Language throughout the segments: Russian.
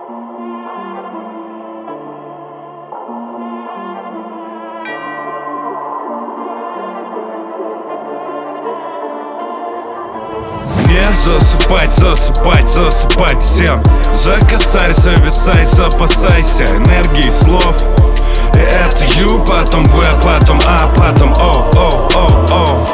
Не засыпать, засыпать, засыпать всем. За косарь зависай, запасайся энергией слов. И это ю, потом в, потом а, потом о, о, о, о.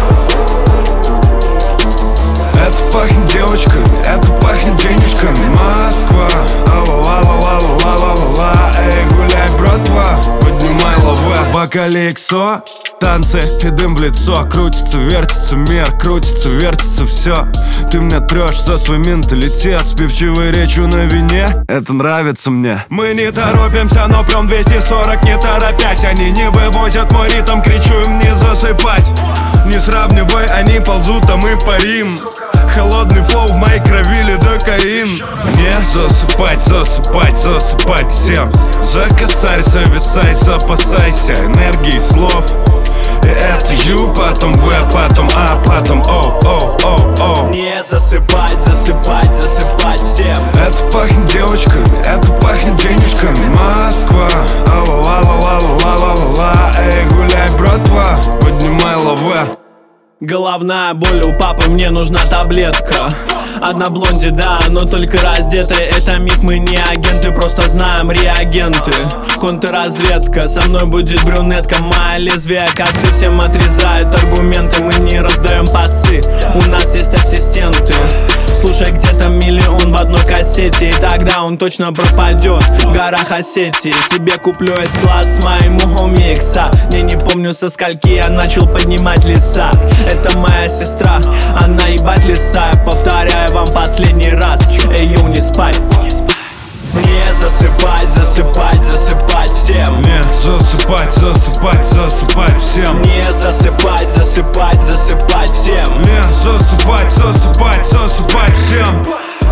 Это пахнет девочками, это пахнет денежками. Москва, ла-ла-ла-ла-ла-ла-ла-ла. Эй, гуляй, братва, поднимай лаве. В бокале иксо, танцы и дым в лицо. Крутится, вертится мир, крутится, вертится все. Ты мне трешь за свой менталитет. Сбивчивой речью на вине, это нравится мне. Мы не торопимся, но прям 240 не торопясь. Они не вывозят мой ритм, кричу им не засыпать. Не сравнивай, они ползут, а мы парим. Холодный флоу в моей крови, лидокаин. Не засыпать, засыпать, засыпать всем. За косарь зависай, запасайся энергией слов. И это ю, потом в, потом а, потом о, о, о, о. Не засыпать, засыпать, засыпать всем. Это пахнет девочками, это пахнет денежками. Москва, ла-ла-ла-ла-ла-ла-ла. Эй, гуляй, братва, поднимай лаве. Головная боль у папы, мне нужна таблетка. Одна блонди, да, но только раздеты. Это миф, мы не агенты, просто знаем реагенты. Контрразведка, со мной будет брюнетка. Моя лезвие косы всем отрезают аргументы. Мы не раздаем пасы, у нас есть ассистенты. Слушай, где-то миллион в одной кассете, и тогда он точно пропадет в горах Осетии. Себе куплю S-класс с моим Xiaomi X. Не помню со скольки я начал поднимать леса. Это моя сестра, она ебать леса. Я повторяю вам последний раз, эй, ю, не спать. Не засыпать, засыпать, засыпать всем. Не засыпать, засыпать, засыпать всем. Не засыпать, засыпать, засыпать всем. Не засыпать, засыпать, засыпать всем.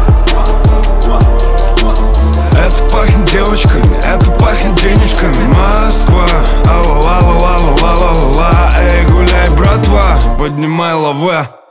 Это пахнет девочками, это пахнет денежками. Москва, ла-ла-ла-ла-ла-ла-ла-ла. Эй, гуляй, братва, поднимай лаве.